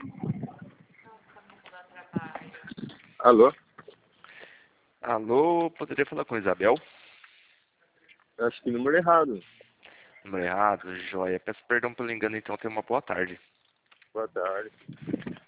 Alô? Alô, poderia falar com Isabel? Acho que número errado. Número errado, joia. Peço perdão pelo engano, então tenha uma boa tarde. Boa tarde.